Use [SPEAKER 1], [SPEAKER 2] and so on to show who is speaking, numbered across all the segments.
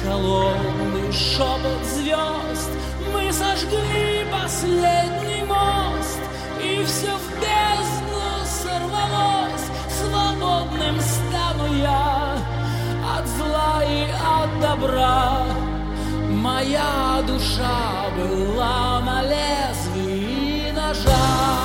[SPEAKER 1] холодный шепот звезд. Мы сожгли последний мост, и все в бездну сорвалось. Свободным стану я от зла и от добра. Моя душа была на лезвии ножа.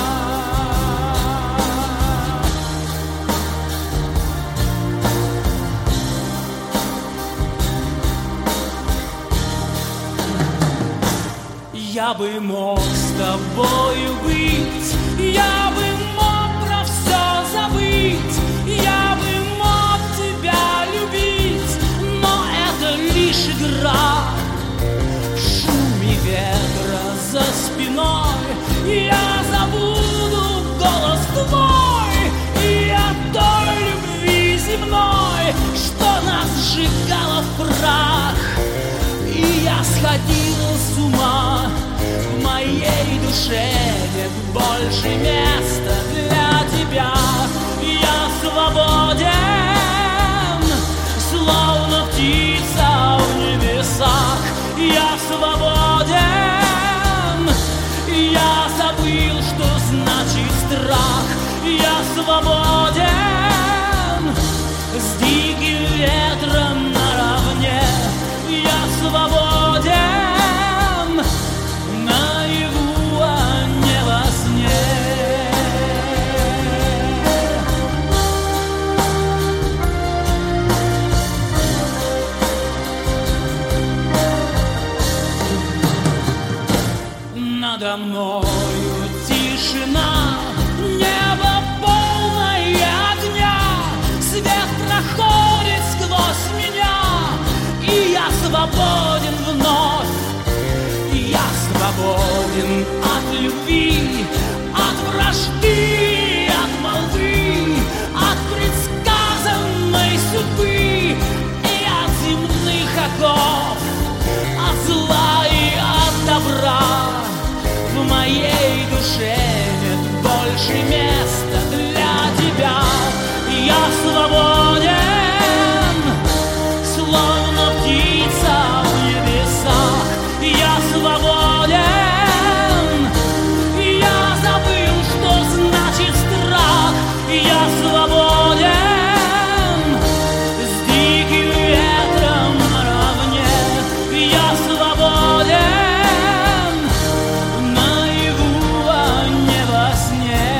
[SPEAKER 1] Я бы мог с тобою быть, я бы мог про все забыть, я бы мог тебя любить, но это лишь игра. В шуме ветра за спиной я забуду голос твой и о той любви земной, что нас сжигала в прах. И я сходила с ума, в моей душе нет больше места для тебя. Я свободен, словно птица в небесах. Я свободен, я забыл, что значит страх. Я свободен, с диким ветром наравне. Я свободен, наяву, а не во сне. Надо мною тишина, небо полное огня. Свет проходит сквозь меня, и я свободен вновь. Я свободен от любви, от вражды, от молвы, от предсказанной судьбы и от земных оков, от зла и от добра. В моей душе нет больше места для тебя. Я свободен, словно птица в небесах. Я свободен, я забыл, что значит страх. Я свободен, с диким ветром наравне. Я свободен, наяву, а не во сне.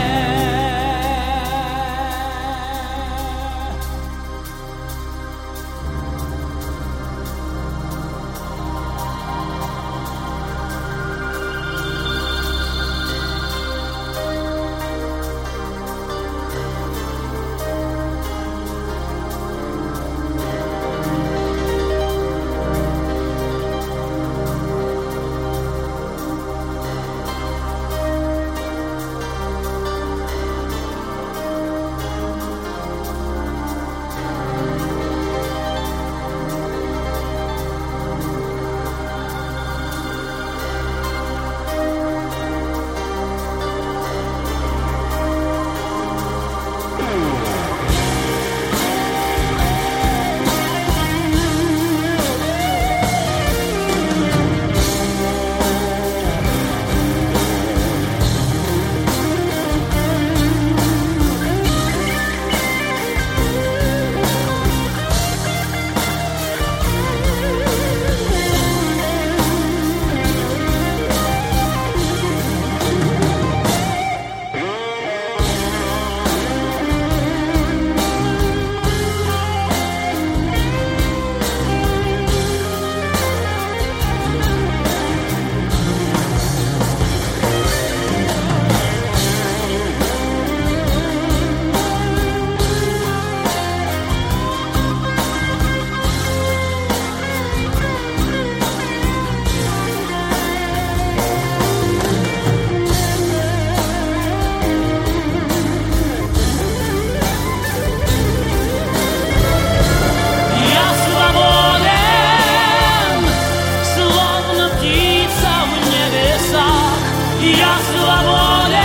[SPEAKER 1] Я свободен.